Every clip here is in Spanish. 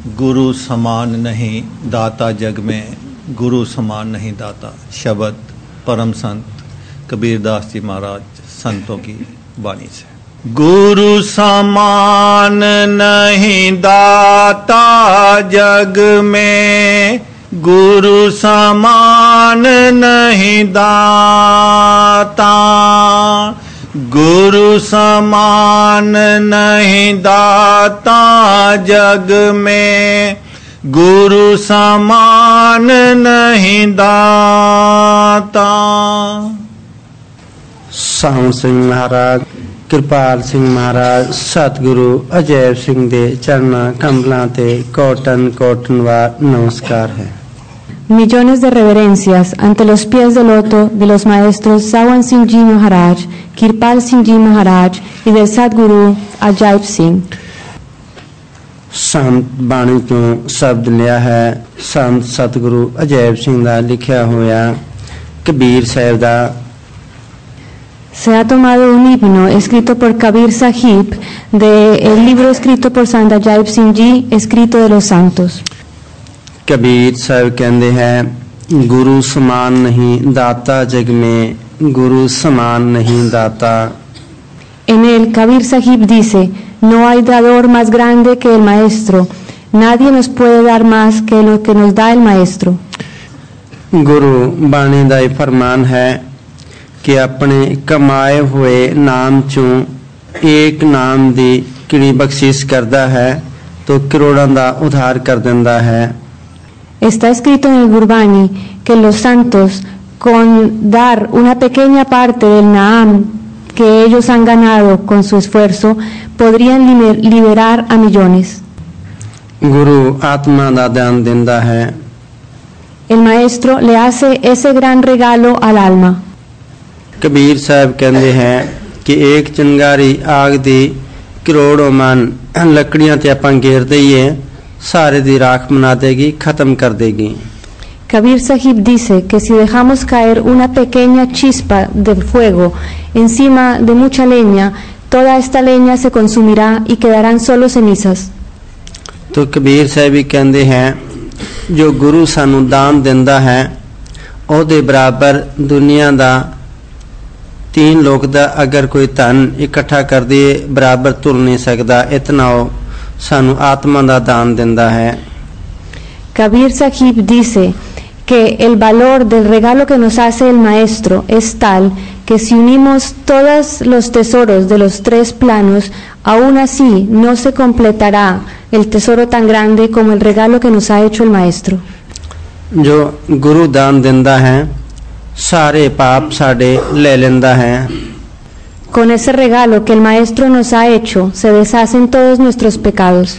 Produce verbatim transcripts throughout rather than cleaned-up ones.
गुरु समान नहीं दाता जग में, गुरु समान नहीं दाता। शब्द परम संत कबीरदास जी महाराज संतों की वाणी से। गुरु समान नहीं दाता जग में, गुरु समान नहीं दाता। गुरु समान नहीं दाता जग में, गुरु समान नहीं दाता। सावन सिंह महाराज, कृपाल सिंह महाराज, सतगुरु अजैब सिंह दे चरणा कमलां ते कोटन कोटन वार नमस्कार है। Millones de reverencias ante los pies de loto de los maestros Sawan Singh Ji Maharaj, Kirpal Singh Ji Maharaj y del Sadguru Ajaib Singh। संत बाणी तो शब्द लिया है संत सतगुरु अजैब सिंह दा लिखिया होया कबीर साहिब दा। Se ha tomado un himno escrito por Kabir Sahib del libro escrito por Sant Ajaib Singh Ji, escrito de los santos। Kabir साहिब कहते हैं गुरु समान नहीं दाता जग में, गुरु समान नहीं दाता। En el Kabir Sahib dice, no hay dador más grande que el maestro, nadie nos puede dar más que lo que nos da el maestro। गुरु बाणी दा फरमान है कि अपने कमाए हुए नाम चों एक नाम दी किड़ी बख्शिश करदा है तो करोड़ां दा उधार कर दिंदा है। Está escrito en el Gurbani que los santos, con dar una pequeña parte del Naam que ellos han ganado con su esfuerzo, podrían liberar a millones। गुरु आत्मा दा दान दिंदा है। El maestro le hace ese gran regalo al alma। Kabir साहब कहते हैं कि एक चिंगारी आग दी करोड़ों मन लकड़ियां ते आपां घेर दईए सारे दी राख बना देगी, खत्म कर देगी। Kabir Sahib dice que si dejamos caer una pequeña chispa de fuego encima de mucha leña, toda esta leña se consumirá y quedarán solo cenizas। तो कबीर साहब भी कहते हैं जो गुरु सानू दान दिंदा है ओदे बराबर दुनिया दा तीन लोग दा अगर कोई धन इकट्ठा कर दे बराबर तुल नहीं सकता, इतना हो सानू आत्मा दा दान दिंदा है। Kabir Sahib dice que el valor del regalo que nos hace el maestro es tal que si unimos todos los tesoros de los tres planos, aún así no se completará el tesoro tan grande como el regalo que nos ha hecho el maestro। जो गुरु दान दिंदा है सारे पाप साडे ले लेंदा है। Con ese regalo que el maestro nos ha hecho se deshacen todos nuestros pecados।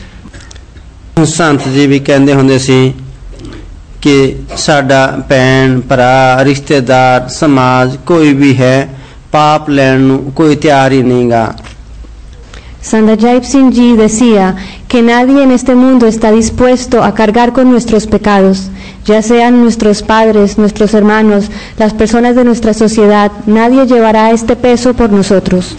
संत जी भी कहते होंदे सी कि साडा भैन भरा रिश्तेदार समाज कोई भी है पाप लैण नूं कोई तैयार ही नहींगा। Sant Ajaib Singh Ji decía que nadie en este mundo está dispuesto a cargar con nuestros pecados, ya sean nuestros padres, nuestros hermanos, las personas de nuestra sociedad, nadie llevará este peso por nosotros।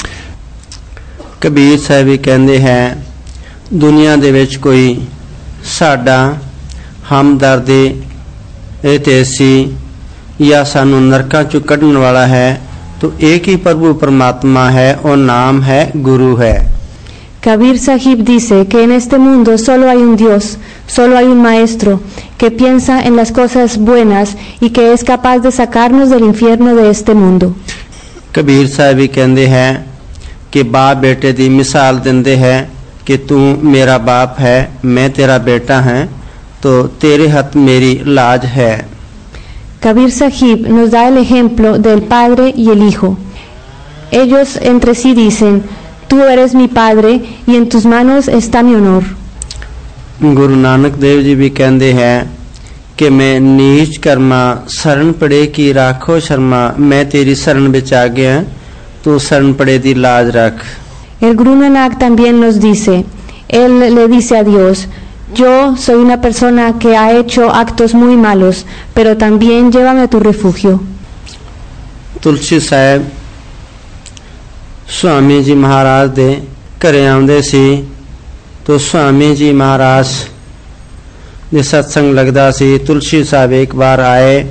Kabir साहब भी कहते हैं दुनिया दे विच कोई साडा हमदर्दी एतेसी या सानू नरकां चों कढण वाला है तो एक ही प्रभु परमात्मा है और नाम है गुरु है। Kabir Sahib dice que en este mundo solo hay un Dios, solo hay un maestro que piensa en las cosas buenas y que es capaz de sacarnos del infierno de este mundo। Kabir साहब भी कहते हैं कि बाप बेटे दी मिसाल दिंदे हैं कि तू मेरा बाप है मैं तेरा बेटा है तो तेरे हाथ मेरी लाज है। Kabir Sahib nos da el ejemplo del padre y el hijo। Ellos entre sí dicen, tú eres mi padre y en tus manos está mi honor। Guru नानक देव जी भी कहते हैं कि मैं नीच कर्मा शरण पड़े की राखो शर्मा, मैं तेरी शरण विच आ गया तू शरण पड़े दी लाज रख। El Guru Nanak también nos dice, él le dice a Dios, yo soy una persona que ha hecho actos muy malos, pero también llévame a tu refugio। तुलसी साहब स्वामी जी महाराज दे घरे आउंदे सी तो स्वामी जी महाराज ਦੇ ਸਤਸੰਗ ਲੱਗਦਾ ਸੀ। ਤੁਲਸੀ ਸਾਹਿਬ ਇੱਕ ਵਾਰ ਆਏ।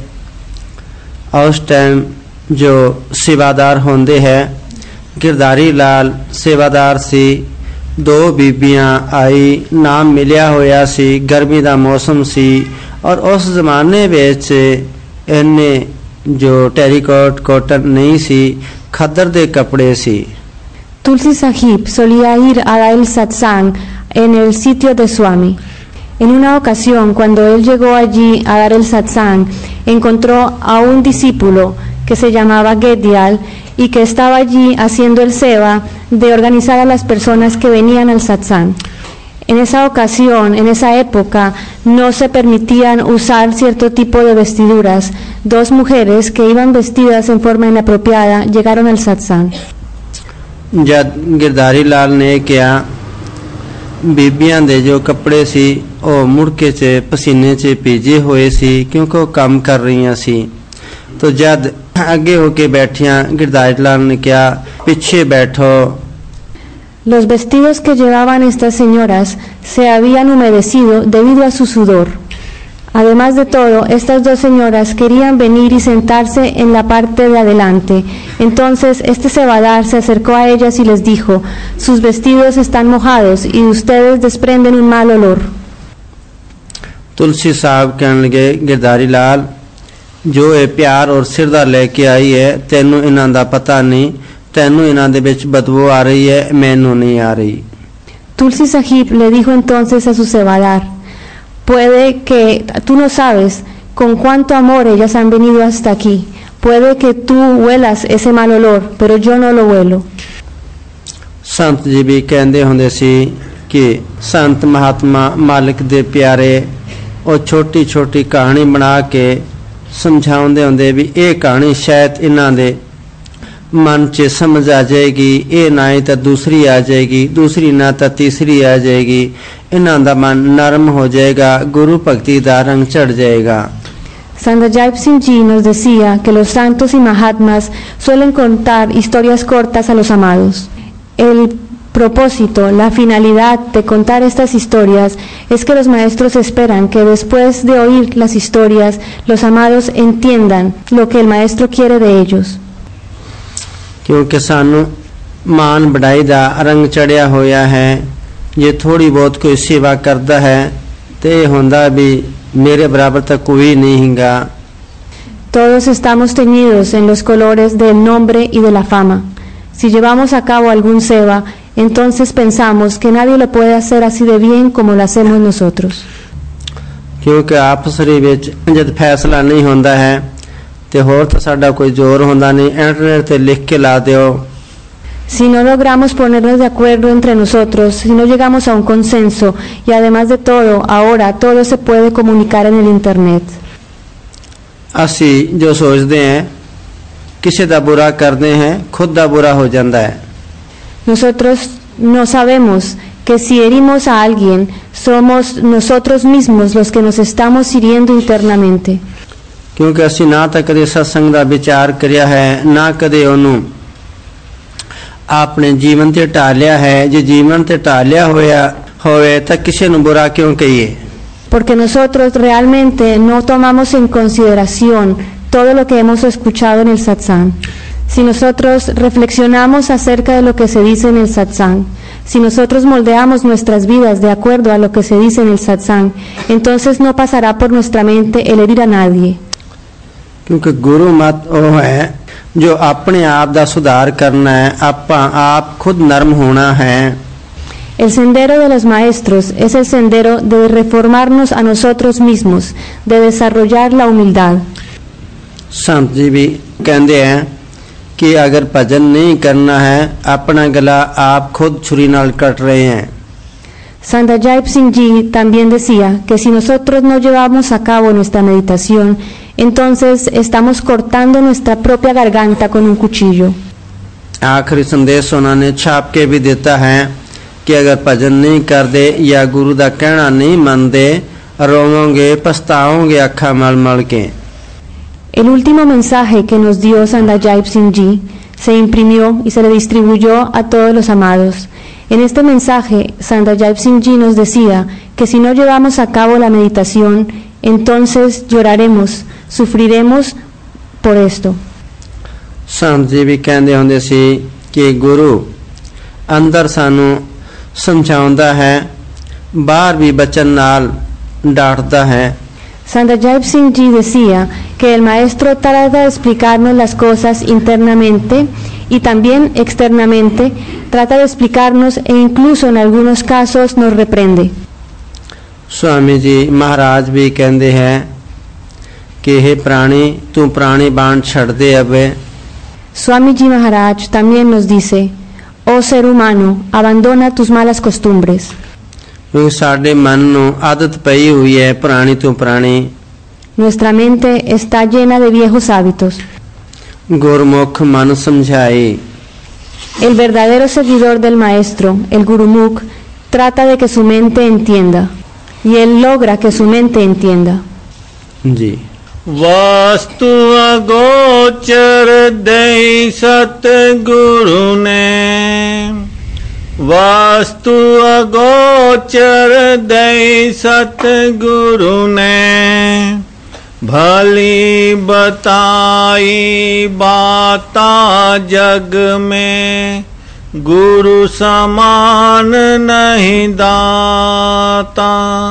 ਉਸ ਟਾਈਮ ਜੋ ਸੇਵਾਦਾਰ ਹੁੰਦੇ ਹੈ ਗਿਰਧਾਰੀ ਲਾਲ ਸੇਵਾਦਾਰ ਸੀ। ਦੋ ਬੀਬੀਆਂ ਆਈ, ਨਾਮ ਮਿਲਿਆ ਹੋਇਆ ਸੀ, ਗਰਮੀ ਦਾ ਮੌਸਮ ਸੀ ਔਰ ਉਸ ਜ਼ਮਾਨੇ ਵਿੱਚ ਇੰਨੇ ਜੋ ਟੈਰੀਕੋਟ ਕੋਟਨ ਨਹੀਂ ਸੀ, ਖੱਦਰ ਦੇ ਕੱਪੜੇ ਸੀ। Tulsi Sahib solía ir a dar el satsang en el sitio de Swami. En una ocasión, cuando él llegó allí a dar el satsang, encontró a un discípulo que se llamaba Gedial y que estaba allí haciendo el seva de organizar a las personas que venían al satsang. En esa ocasión, en esa época, no se permitían usar cierto tipo de vestiduras. Dos mujeres que iban vestidas en forma inapropiada llegaron al satsang. ਜਦ ਗਿਰਧਾਰੀ ਲਾਲ ਨੇ ਕਿਹਾ, ਬੀਬੀਆਂ ਦੇ ਜੋ ਕੱਪੜੇ ਸੀ ਉਹ ਮੁੜਕੇ 'ਚ ਪਸੀਨੇ 'ਚ ਭੀਜੇ ਹੋਏ ਸੀ ਕਿਉਂਕਿ ਉਹ ਕੰਮ ਕਰ ਰਹੀਆਂ ਸੀ। तो जद आगे होके बैठियां गिरधारी लाल ने कहा, पीछे बैठो। Los vestidos que llevaban estas señoras se habían humedecido debido a su sudor. Además de todo, estas dos señoras querían venir y sentarse en la parte de adelante. Entonces este cebadar se acercó a ellas y les dijo, sus vestidos están mojados y ustedes desprenden un mal olor. तुलसी साहब कहने लगे, गिरधारी लाल जो ये प्यार और सिरदा लेके आई है, तेनू इन्हां दा पता नहीं, तेनू इन्हां दे विच बदबू आ रही है, मैनू नहीं आ रही। Tulsi Sahib le dijo entonces a su cebadar, puede que tú no sabes con cuánto amor ellas han venido hasta aquí, puede que tú huelas ese mal olor, pero yo no lo huelo. संत जी भी कहंदे हुंदे सी कि संत महात्मा मालिक दे प्यारे और छोटी छोटी कहानी बना के समझाउंदे हुंदे भी ये कहानी शायद इन्हां दे मन च समझ आ जाएगी, ये ना ही तो दूसरी आ जाएगी, दूसरी ना तो तीसरी आ जाएगी, इन्हां दा मन नरम हो जाएगा, गुरु भक्ति दा रंग चढ़ जाएगा। Sant Ajaib Singh Ji nos decía que los santos y mahatmas suelen contar historias cortas a los amados. El propósito, la finalidad de contar estas historias es que los maestros esperan que después de oír las historias, los amados entiendan lo que el maestro quiere de ellos. क्योंकि सानू मान बढ़ाई दा रंग चढ़िया होया है, जे थोड़ी बहुत कोई सेवा करता है तो ये होंदा भी मेरे बराबर तक कोई नहीं हिंगा। Todos estamos teñidos en los colores del nombre y de la fama. Si llevamos a cabo algún seva, entonces pensamos que nadie lo puede hacer así de bien como lo hacemos nosotros. क्योंकि आपस विच जद फैसला नहीं होंदा है ते होर तो साडा कोई जोर होंदा नहीं, इंटरनेट ते लिख के ला दियो। Si no logramos ponernos de acuerdo entre nosotros, si no llegamos a un consenso, y además de todo, ahora todo se puede comunicar en el internet. असी जो सोचते हैं किसी दा बुरा करते हैं, खुद दा बुरा हो जाता है। Nosotros no sabemos que si herimos a alguien, somos nosotros mismos los que nos estamos hiriendo internamente. क्योंकि असी ना तो कदे सत्संग दा विचार करिया है, ना कदे ओनू अपने जीवन ते टालिया है। जे जीवन ते टालिया होया होवे तो किसी नू बुरा क्यों कहिए? Porque nosotros realmente no tomamos en consideración todo lo que hemos escuchado en el satsang. Si nosotros reflexionamos acerca de lo que se dice en el satsang, si nosotros moldeamos nuestras vidas de acuerdo a lo que se dice en el satsang, entonces no pasará por nuestra mente el herir a nadie. क्योंकि गुरु मत वो है जो अपने आप दा सुधार करना है, आपा आप खुद नरम होना है। El sendero de los maestros es el sendero de reformarnos a nosotros mismos, de desarrollar la humildad. संत जी भी कहते हैं कि अगर भजन नहीं करना है, अपना गला आप खुद छुरी नाल कट रहे हैं। Sant Ajaib Singh Ji también decía que si nosotros no llevamos a cabo nuestra meditación, entonces estamos cortando nuestra propia garganta con un cuchillo. आखिरी संदेश उन्होंने छाप के भी देता है कि अगर भजन नहीं करते या गुरु दा कहना नहीं मानते, रोवोगे पछताओगे अखा मल मल के। El último mensaje que nos dio Sant Ajaib Singh Ji se imprimió y se le distribuyó a todos los amados. En este mensaje, Sant Ajaib Singh Ji nos decía que si no llevamos a cabo la meditación, entonces lloraremos, sufriremos por esto. Sant ji ਵੀ ਕਹਿੰਦੇ ਹੁੰਦੇ ਸੀ ਕਿ ਗੁਰੂ ਅੰਦਰ ਸਾਨੂੰ ਸਮਝਾਉਂਦਾ ਹੈ, ਬਾਹਰ ਵੀ ਬਚਨ ਨਾਲ ਡਾਂਟਦਾ ਹੈ। Sant Ajaib Singh Ji decía que el maestro trata de explicarnos las cosas internamente y también externamente, trata de explicarnos e incluso en algunos casos nos reprende. Swami जी महाराज भी कहते हैं कि हे प्राणी तू प्राणी बाण छड़ दे अबे। Swami Ji Maharaj también nos dice, oh ser humano, abandona tus malas costumbres. क्योंकि साडे मन नूं आदत पई हुई है पुरानी तो पुरानी। Nuestra mente está llena de viejos hábitos. गुरमुख मन समझाई। El verdadero seguidor del maestro, el Gurumukh, trata de que su mente entienda y él logra que su mente entienda. जी वास्तु अगोचर दई सतगुरु ने, वास्तु अगोचर दई सतगुरु ने, भली बताई बाता जग में, गुरु समान नहीं दाता।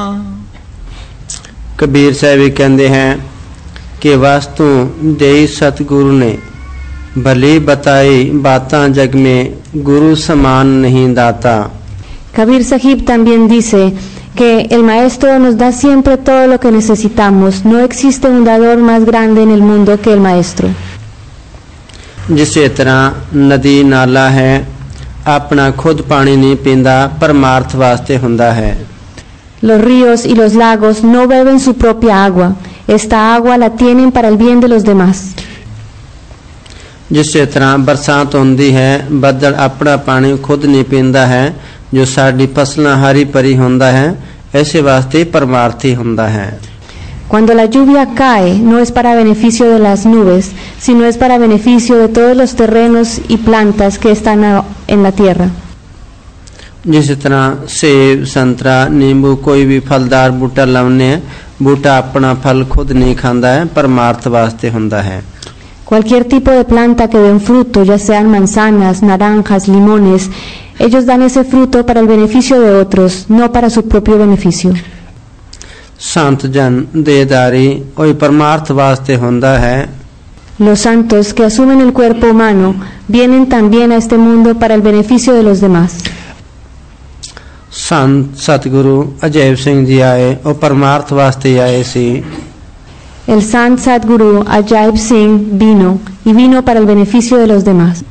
कबीर साहब भी कहते हैं कि वास्तु देई सतगुरु ने, भली बताई बातां जग में, गुरु समान नहीं दाता। Kabir Sahib también dice que el maestro nos da siempre todo lo que necesitamos. No existe un dador más grande en el mundo que el maestro. जिसे तरह नदी नाला है अपना खुद पानी नहीं पींदा, परमार्थ वास्ते हुंदा है। Los ríos y los lagos no beben su propia agua. Esta agua la tienen para el bien de los demás. जिसे तरह बरसात होंदी है बदल अपना पानी खुद नहीं पींदा है, जो साडी फसलां हरी भरी हुंदा है, ऐसे वास्ते परमार्थी हुंदा है। Cuando la lluvia cae, no es para beneficio de las nubes, sino es para beneficio de todos los terrenos y plantas que están en la tierra. जिस तरह सेब संतरा नींबू कोई भी फलदार बूटा लाउने, बूटा अपना फल खुद नहीं खांदा है, परमार्थ वास्ते हुंदा है। Cualquier tipo de planta que den fruto, ya sean manzanas, naranjas, limones, ellos dan ese fruto para el beneficio de otros, no para su propio beneficio. संत जन देदारी ओई परमार्थ वास्ते हुंदा है। Los santos que asumen el cuerpo humano vienen también a este mundo para el beneficio de los demás. संत सतगुरु अजैब सिंह जी आए और परमार्थ वास्ते आए सी। El Sant Sadguru Ajaib Singh vino y vino para el beneficio de los demás.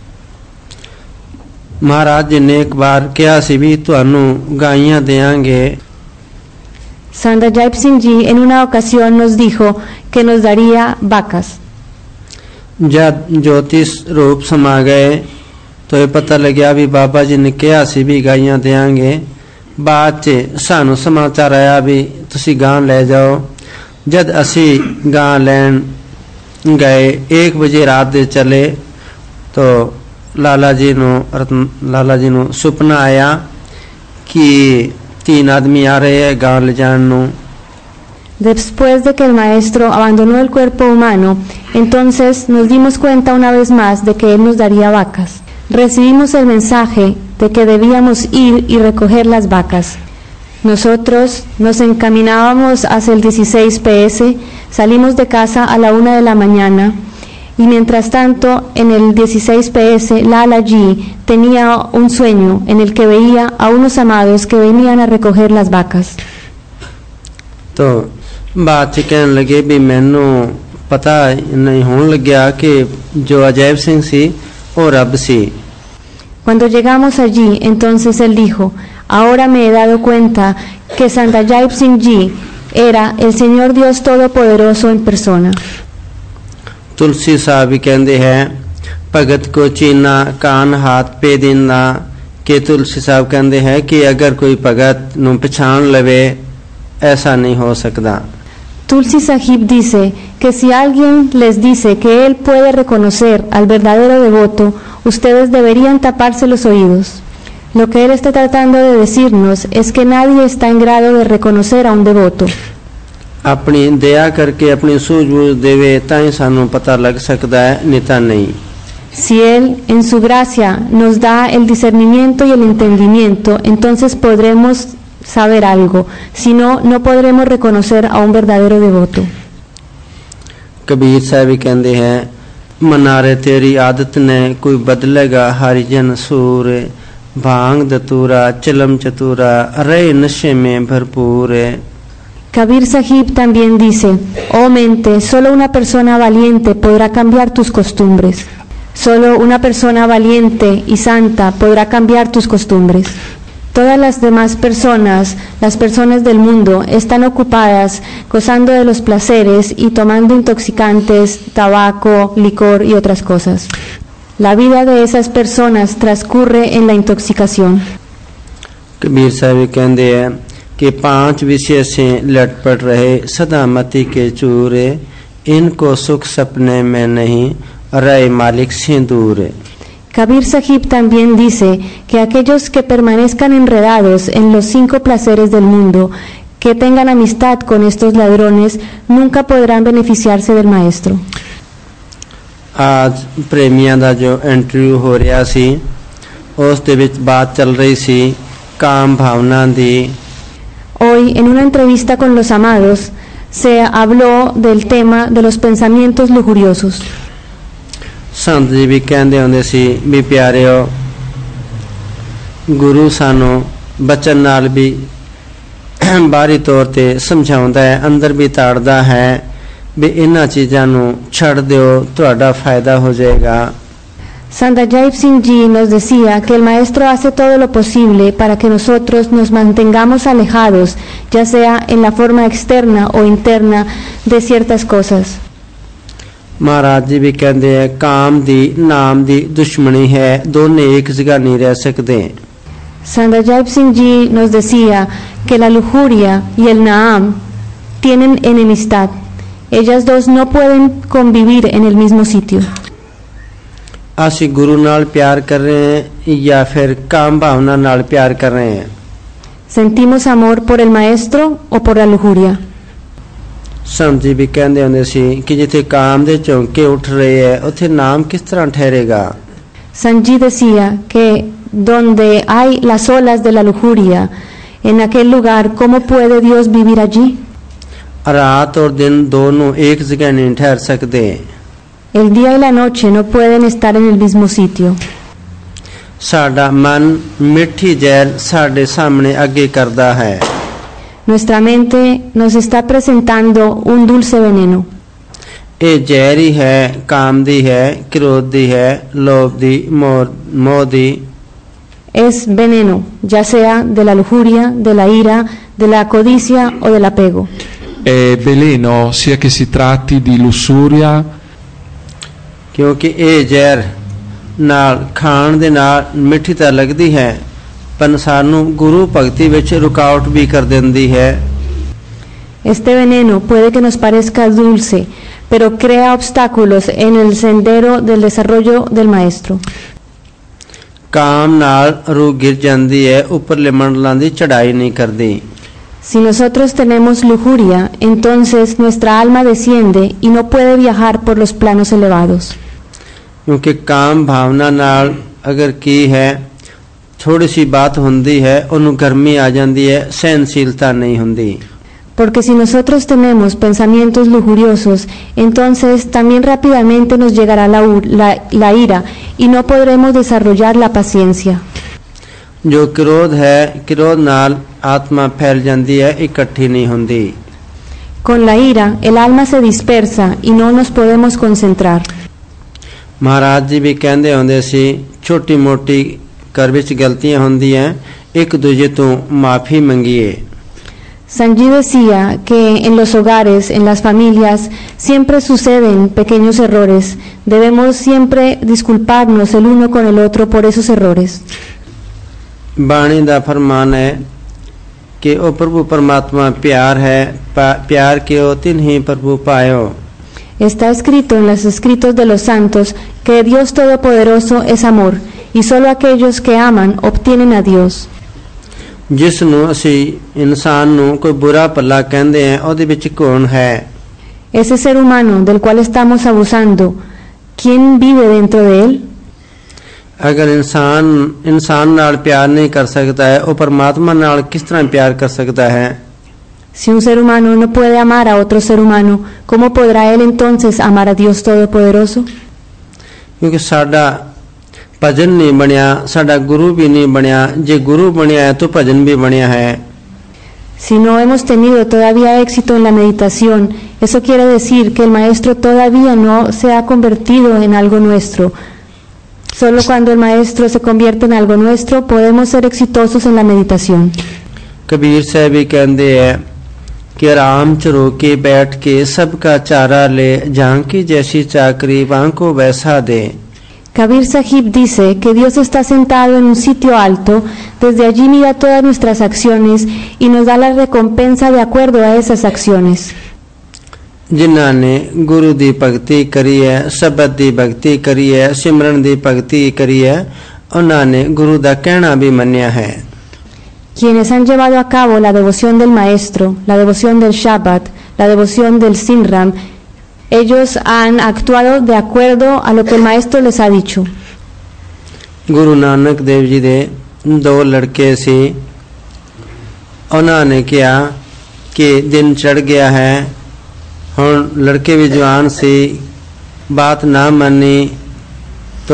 महाराज जी ने एक बार कहा सी भी तुहानू गाइयां देंगे। Sant Ajaib Singh Ji en una ocasión nos dijo que nos daría vacas. जब ज्योतिष रूप समा गए तो ये पता लगा भी बाबा जी ने कहा सी भी गाइयां देंगे। बाद च सानू समाचार आया भी तुसी गां ले जाओ। जद असी गां लैन गए, एक बजे रात दे चले तो लाला जी नो लाला जी नो सुपना आया कि तीन आदमी आ रहे हैं गां ले जाने। Después de que el maestro abandonó el cuerpo humano, entonces nos dimos cuenta una vez más de que él nos daría vacas. Recibimos el mensaje de que debíamos ir y recoger las vacas. Nosotros nos encaminábamos hacia el dieciséis P S, salimos de casa a la una de la mañana y mientras tanto en el dieciséis P S Lala Ji tenía un sueño en el que veía a unos amados que venían a recoger las vacas. तो बात कहने लगे भी मैनू पता नहीं होने लग्या कि जो अजैब सिंह सी और रब सी। Cuando llegamos allí, entonces él dijo, ahora me he dado cuenta que Sant Ajaib Singh Ji era el Señor Dios Todopoderoso en persona. तुलसी साहब भी कहते हैं भगत को चीना कान हाथ पे देना। के तुलसी साहब कहते हैं कि अगर कोई भगत नू पहचान लवे ऐसा नहीं हो सकता। Tulsi Sahib dice que si alguien les dice que él puede reconocer al verdadero devoto, ustedes deberían taparse los oídos. Lo que él está tratando de decirnos es que nadie está en grado de reconocer a un devoto. अपनी दया करके अपनी सूझबूझ देवे ताई सानू पता लग सकता है, नेता नहीं। Si él en su gracia nos da el discernimiento y el entendimiento, entonces podremos saber algo, si no, no podremos reconocer a un verdadero devoto. Kabir साहब कहते हैं, मनारे तेरी आदत ने कोई बदलेगा हरिजन सूर, भांग दतूरा चलम चतूरा रहे नशे में भरपूर। Kabir Sahib también dice: oh mente, solo una persona valiente podrá cambiar tus costumbres. Solo una persona valiente y santa podrá cambiar tus costumbres. Todas las demás personas, las personas del mundo, están ocupadas gozando de los placeres y tomando intoxicantes, tabaco, licor y otras cosas. La vida de esas personas transcurre en la intoxicación. Kabir साहब कहते हैं कि पांच विषय से लटपट रहे सदा मति के चूरे, इनको सुख सपने में नहीं रहे मालिक से दूर। Kabir Sahib también dice que aquellos que permanezcan enredados en los cinco placeres del mundo, que tengan amistad con estos ladrones, nunca podrán beneficiarse del maestro. आज प्रेमियों ਦਾ जो इंटरव्यू हो ਰਿਹਾ ਸੀ ਉਸ ਦੇ ਵਿੱਚ ਬਾਤ ਚੱਲ ਰਹੀ ਸੀ ਕਾਮ ਭਾਵਨਾ ਦੀ। Hoy, en una entrevista con los amados, se habló del tema de los pensamientos lujuriosos. संत जी भी कहते होंगे सी भी प्यारिओ, गुरु सानू बचन नाल भी बाहरी तौर ते समझाउंदा है, अंदर भी ताड़दा है भी इन्हां चीज़ां नू छड़ दिओ, तुहाडा फायदा हो जाएगा। Sant Ajaib Singh Ji nos decía que el maestro hace todo lo posible para que nosotros nos mantengamos alejados, ya sea en la forma externa o interna, de ciertas cosas. महाराज जी भी कहते हैं काम दी नाम दी दुश्मनी है, दोनों एक जगह नहीं रह सकते। Sant Ajaib Singh Ji nos decía que la lujuria y el naam tienen enemistad. Ellas dos no pueden convivir en el mismo sitio. ਅਸੀਂ ਗੁਰੂ ਨਾਲ ਪਿਆਰ ਕਰ ਰਹੇ हैं या फिर काम भावना ਨਾਲ प्यार कर रहे हैं। ¿Sentimos amor por el maestro o por la lujuria? संत जी भी कहते होंगे सी कि जिथे काम दे झोंके उठ रहे हैं उथे नाम किस तरह ठहरेगा। Sant Ji decía que donde hay las olas de la lujuria, en aquel lugar, ¿cómo puede Dios vivir allí? रात और दिन दोनों एक जगह नहीं ठहर सकते। El día y la noche no pueden estar en el mismo sitio. साडा मन मिठी जैल साडे सामने अगे करदा है। Nuestra mente nos está presentando un dulce veneno. ये जहर ही है, काम दी है, क्रोध दी है, लोभ दी, मोह दी। Es veneno, ya sea de la lujuria, de la ira, de la codicia o del apego. È veleno sia che si tratti di lussuria, क्योंकि ये जहर नाल खाण दे नाल मिठी तां लगदी है, पर सानू गुरु भगती विच रुकावट भी कर देंदी है। Este veneno puede que nos parezca dulce, pero crea obstáculos en el sendero del desarrollo del maestro. काम नाल रूह गिर जांदी है, उपरले मंडलां दी चढ़ाई नहीं करदी। Si nosotros tenemos lujuria, entonces nuestra alma desciende y no puede viajar por los planos elevados. क्योंकि काम भावना नाल अगर की है थोड़ी सी बात हुंदी है उन्हें गर्मी आ जाती है, सहनशीलता नहीं हुंदी। Porque si nosotros tenemos pensamientos lujuriosos, entonces también rápidamente nos llegará la, la, la ira y no podremos desarrollar la paciencia. जो क्रोध है, क्रोध नाल आत्मा फैल जाती है, इकट्ठी नहीं हुंदी। Con la ira, el alma se dispersa y no nos podemos concentrar. महाराज जी भी कहते होंगे सी छोटी मोटी घर विच गलतियां होंदियां, एक दूजे तो माफी मंगिए। Sant Ji decía que en los hogares, en las familias, siempre suceden pequeños errores. Debemos siempre disculparnos el uno con el otro por esos errores. बाणी दा फरमान है कि ओ प्रभु परमात्मा प्यार है, प्यार के ओ तिन ही प्रभु पायो। Está escrito en los escritos de los santos que Dios Todopoderoso es amor y solo aquellos que aman obtienen a Dios. ਜਿਸ ਨੂੰ ਅਸੀਂ ਇਨਸਾਨ ਨੂੰ ਕੋਈ ਬੁਰਾ ਭਲਾ ਕਹਿੰਦੇ ਹਾਂ ਉਹਦੇ ਵਿੱਚ ਕੌਣ ਹੈ? Ese ser humano del cual estamos abusando, ¿quién vive dentro de él? ਅਗਰ ਇਨਸਾਨ ਇਨਸਾਨ ਨਾਲ ਪਿਆਰ ਨਹੀਂ ਕਰ ਸਕਦਾ ਹੈ ਉਹ ਪਰਮਾਤਮਾ ਨਾਲ ਕਿਸ ਤਰ੍ਹਾਂ ਪਿਆਰ ਕਰ ਸਕਦਾ ਹੈ? Si un ser humano no puede amar a otro ser humano, ¿cómo podrá él entonces amar a Dios Todopoderoso? ਕਿਉਂਕਿ ਸਾਡਾ ਭਜਨ ਨਹੀਂ ਬਣਿਆ, ਸਾਡਾ ਗੁਰੂ ਵੀ ਨਹੀਂ ਬਣਿਆ। ਜੇ ਗੁਰੂ ਬਣਿਆ ਹੈ ਤਾਂ ਭਜਨ ਵੀ ਬਣਿਆ ਹੈ। Si no hemos tenido todavía éxito en la meditación, eso quiere decir que el maestro todavía no se ha convertido en algo nuestro. Solo cuando el maestro se convierte en algo nuestro podemos ser exitosos en la meditación. Kabir साहब भी कहते हैं कि आराम च रोके बैठ के सबका चारा ले, झांकी जैसी चाकरी वहां को वैसा दे। Kabir Sahib dice que Dios está sentado en un sitio alto, desde allí mira todas nuestras acciones y nos da la recompensa de acuerdo a esas acciones. जिन्हां ने गुरु दी भगती करी है, शब्द दी भगती करी है, सिमरन दी भगती करी है, उन्हां ने गुरु दा कहना भी मन्या है। Quienes han llevado a cabo la devoción del maestro, la devoción del Shabbat, la devoción del Simram, ellos han actuado de acuerdo a lo que el maestro les ha dicho. Guru नानक देव जी दे दो लड़के सी, उन्हां ने कहा कि दिन चढ़ गया है, हुण लड़के भी जवान सी, बात ना मानी तो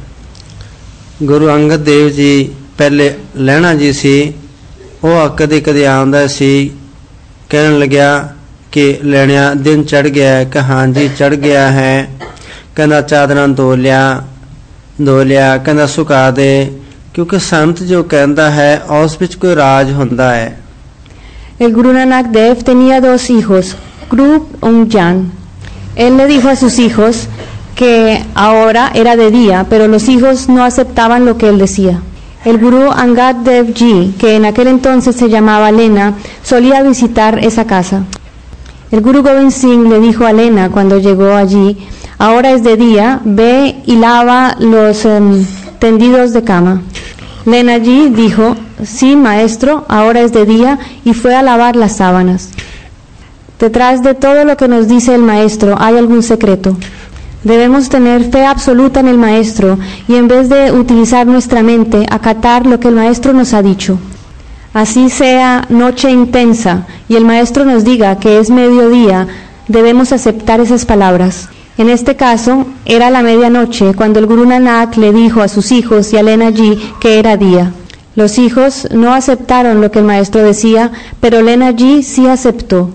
गुरु अंगद देव जी पहले लहणा जी सी, वो कदे कदे आंदा सी, कहन लग्या कि लैणिया दिन चढ़ गया है। कि हाँ जी चढ़ गया है। कहना चादरां धो लिया धो लिया कहना सुका दे, क्योंकि संत जो कहता है उस विच कोई राज हुंदा है। El Guru Nanak Dev tenía dos hijos, Krup y Jan. Él le dijo a sus hijos que ahora era de día, pero los hijos no aceptaban lo que él decía. El Guru Angad Dev Ji, que en aquel entonces se llamaba Lena, solía visitar esa casa. El Guru Gobind Singh le dijo a Lena cuando llegó allí, ahora es de día, ve y lava los um, tendidos de cama. Lena Ji dijo, sí maestro, ahora es de día, y fue a lavar las sábanas. Detrás de todo lo que nos dice el maestro hay algún secreto. Debemos tener fe absoluta en el maestro y en vez de utilizar nuestra mente, acatar lo que el maestro nos ha dicho. Así sea noche intensa y el maestro nos diga que es mediodía, debemos aceptar esas palabras. En este caso, era la medianoche cuando el Guru Nanak le dijo a sus hijos y a Lena Ji que era día. Los hijos no aceptaron lo que el maestro decía, pero Lena Ji sí aceptó.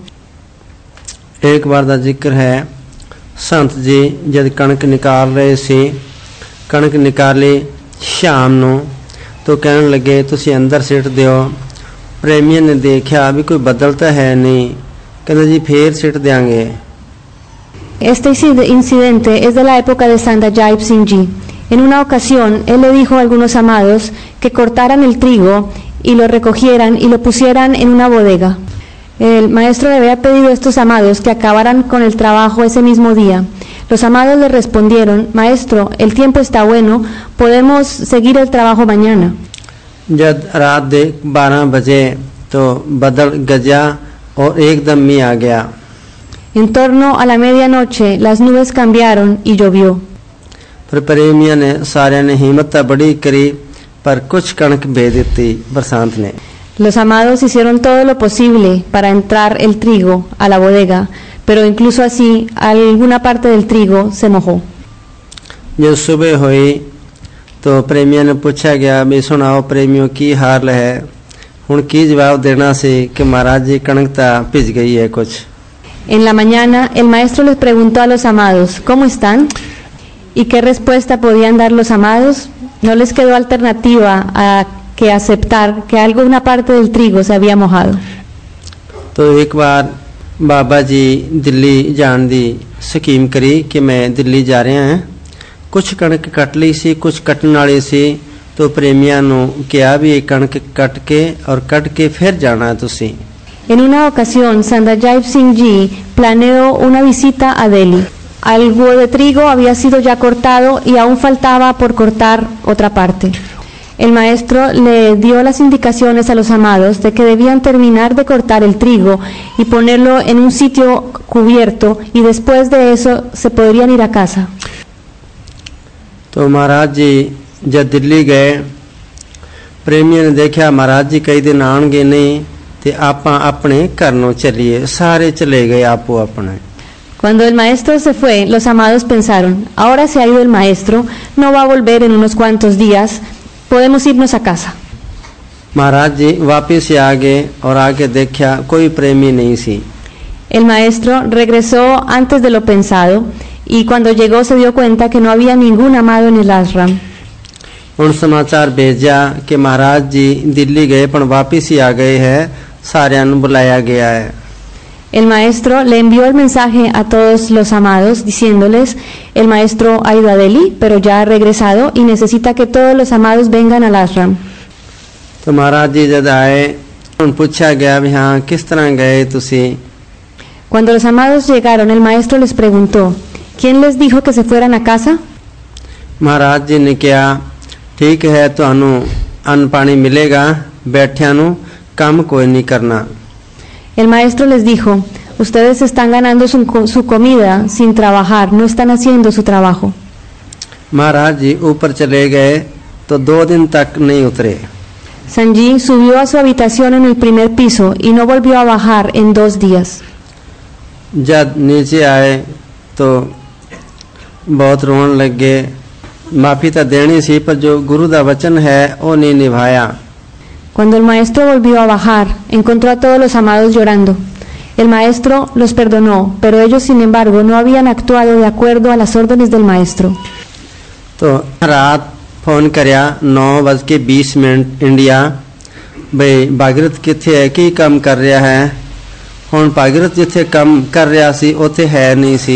एक बार दा जिक्र है, संत जी जब कणक निकाल रहे सी, कणक निकाली शाम नूं तो कहन लगे तुसी अंदर सिट दिओ। प्रेमियों ने देखा भी कोई बदलता है नहीं, कहते जी फिर सिट देंगे। Este incidente es de la época de Sandajayab Singh Ji. En una ocasión, él le dijo a algunos amados que cortaran el trigo y lo recogieran y lo pusieran en una bodega. El maestro le había pedido a estos amados que acabaran con el trabajo ese mismo día. Los amados le respondieron, maestro, el tiempo está bueno, podemos seguir el trabajo mañana. जब रात दे बारह बजे तो बदल गजा और एकदम मी आ गया। En torno a la medianoche las nubes cambiaron y llovió. फिर प्रेमियों ने सारे ने हिम्मत बड़ी करी, पर कुछ कणक भेज दी बरसात ने। Los amados hicieron todo lo posible para entrar el trigo a la bodega, pero incluso así alguna parte del trigo se mojó. जब सुबह हुई तो प्रेमियों ने पूछा गया भी सुनाओ प्रेमियों की हाल है। हुण की जवाब देना सी कि महाराज जी कणक ता भिज गई है कुछ। En la mañana el maestro les preguntó a los amados, ¿cómo están? ¿Y qué respuesta podían dar los amados? No les quedó alternativa a que aceptar que alguna parte del trigo se había mojado. तो एक बार बाबा जी दिल्ली जान दी स्कीम करी कि मैं दिल्ली जा रहे हैं। कुछ कणक कट ली सी, कुछ कटन वाली सी, तो प्रेमियों नूं कहा भी कणक कट के और कट के फिर जाना तुसी। En una ocasión, Sandajayab Singh Ji planeó una visita a Delhi. Algo de trigo había sido ya cortado y aún faltaba por cortar otra parte. El maestro le dio las indicaciones a los amados de que debían terminar de cortar el trigo y ponerlo en un sitio cubierto, y después de eso se podrían ir a casa. तो महाराज जी जब दिल्ली गए, प्रेमियों ने देखा महाराज जी कई दिन आएंगे नहीं, तो आप अपने घरों चलिए। सारे चले गए आपो अपने। Cuando el maestro se fue, los amados pensaron, ahora se ha ido el maestro, no va a volver en unos cuantos días, podemos irnos a casa. महाराज जी वापिस आ गए और आके देखा कोई प्रेमी नहीं सी। El maestro regresó antes de lo pensado, y cuando llegó se dio cuenta que no había ningún amado en el ashram. उन समाचार भेजा कि महाराज जी दिल्ली गए पर वापिस ही आ गए हैं, सारियां नु बुलाया गया है। El maestro le envió el mensaje a todos los amados diciéndoles, el maestro ha ido a Delhi, pero ya ha regresado y necesita que todos los amados vengan al ashram. तो महाराज जी जब आए, उन पूछा गया भी हाँ किस तरह गए तुसी? Cuando los amados llegaron, el maestro les preguntó, ¿quién les dijo que se fueran a casa? महाराज जी ने कहा ठीक है, तुहानू अन्न पानी मिलेगा, बैठिया नु काम कोई नहीं करना। El maestro les dijo, ustedes están ganando su, su comida sin trabajar, no están haciendo su trabajo. महाराज जी ऊपर चले गए तो दो दिन तक नहीं उतरे। Sanji subió a su habitación en el primer piso y no volvió a bajar en dos días. जब नीचे आए तो बहुत रोने लग गए। माफी तो देनी सी पर जो गुरु दा वचन है वो नहीं निभाया। Cuando el maestro volvió a bajar, encontró a todos los amados llorando. El maestro los perdonó, pero ellos sin embargo no habían actuado de acuerdo a las órdenes del maestro. तो रात फोन करया नौ बज के बीस मिनट इंडिया, भाई भागीरथ किथे है, की काम कर रहा है? हुण भागीरथ जिथे काम कर रहा सी उथे है नहीं सी।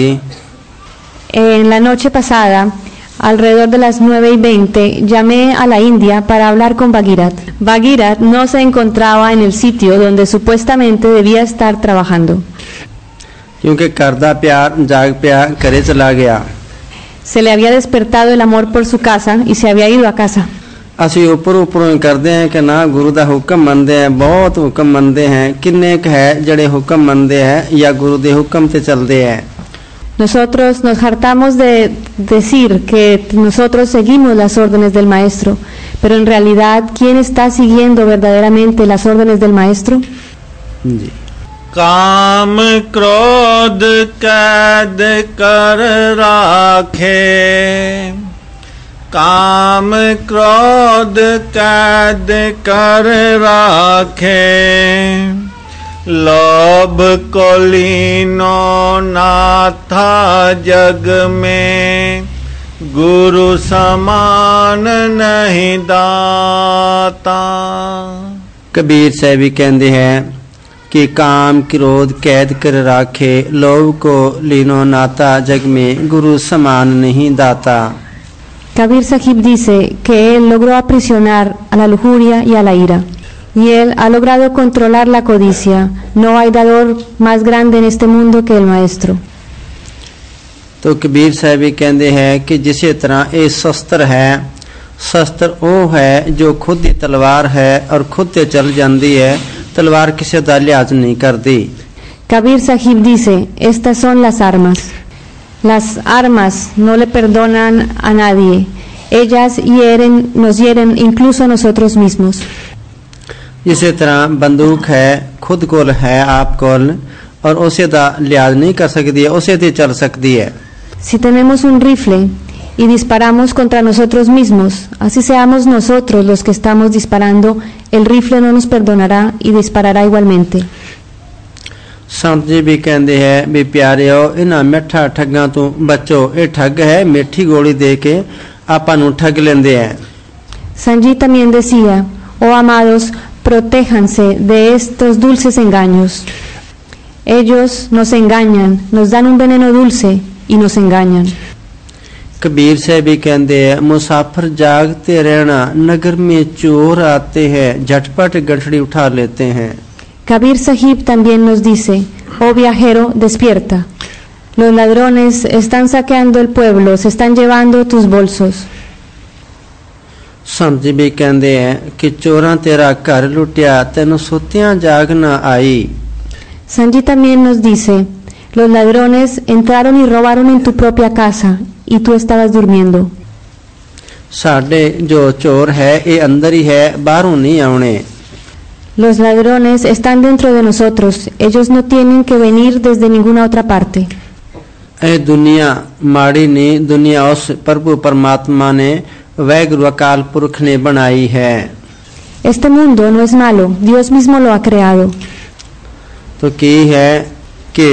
En la noche pasada, alrededor de las nueve y veinte, llamé a la India para hablar con Bhagirath. Bhagirath no se encontraba en el sitio donde supuestamente debía estar trabajando. क्योंकि करदा प्यार जाग पिया करे चला गया। Se le había despertado el amor por su casa y se había ido a casa. ਅਸੀਂ ਉੱਪਰ ਉੱਪਰੋਂ ਕਰਦੇ हैं कि ना गुरु ਦਾ ਹੁਕਮ ਮੰਨਦੇ हैं, बहुत ਹੁਕਮ ਮੰਨਦੇ हैं, किन्ने क है ਜਿਹੜੇ ਹੁਕਮ ਮੰਨਦੇ हैं या गुरु ਦੇ ਹੁਕਮ ਤੇ ਚੱਲਦੇ हैं। Nosotros nos hartamos de decir que nosotros seguimos las órdenes del maestro, pero en realidad, ¿quién está siguiendo verdaderamente las órdenes del maestro? जी। काम क्रोध कैद कर राखे, काम क्रोध कैद कर राखे, लोभ को लीनो नाथा जग में, गुरु समान नहीं दाता। कबीर साहब भी कहते हैं कि काम क्रोध कैद कर राखे, लोभ को लीनो नाता जग में, गुरु समान नहीं दाता। Kabir Sahib dice que él logró aprisionar a la lujuria y a la ira, y él ha logrado controlar la codicia. No hay dador más grande en este mundo que el maestro. तो कबीर साहब भी कहते हैं कि जिस तरह ये शस्त्र है, शस्त्र वो है जो खुद ही तलवार है और खुद ते चल जाती है, तलवार किसी का लिहाज नहीं करती। Kabir Sahib dice, estas son las armas. Las armas no le perdonan a nadie. Ellas hieren, nos hieren incluso a nosotros mismos. इसी तरह बंदूक है, खुद कोल है आप कोल, और उसे दा लिहाज नहीं कर सकती है, उसे ते चल सकती है। Si tenemos un rifle y disparamos contra nosotros mismos, así seamos nosotros los que estamos disparando, el rifle no nos perdonará y disparará igualmente. संत जी भी कहते हैं भी प्यारिओ इन्हां मिठा ठगां तो बचो, ये ठग है मिठी गोली दे के आपां नूं ठग लेंदे हैं। Sanji también decía, oh amados, protéjanse de estos dulces engaños. Ellos nos engañan, nos dan un veneno dulce y nos engañan. Kabir साहब भी कहते हैं मुसाफिर जागते रहना, नगर में चोर आते हैं, झटपट गठड़ी उठा लेते हैं। Kabir Sahib también nos dice, oh viajero, despierta. Los ladrones están saqueando el pueblo, se están llevando tus bolsos. संत जी भी कहते हैं कि चोरां तेरा घर लुटिया तेनों सुतियां जाग ना आई। Sanji también nos dice, los ladrones entraron y robaron en tu propia casa y tú estabas durmiendo. साडे जो चोर है ये अंदर ही है, बाहरों नहीं आने। Los ladrones están dentro de nosotros, ellos no tienen que venir desde ninguna otra parte. ए दुनिया माड़ी नहीं, दुनिया उस प्रभु परमात्मा ने वैगुरु अकाल पुरख ने बनाई है। Este mundo no es malo, Dios mismo lo ha creado. तो की है कि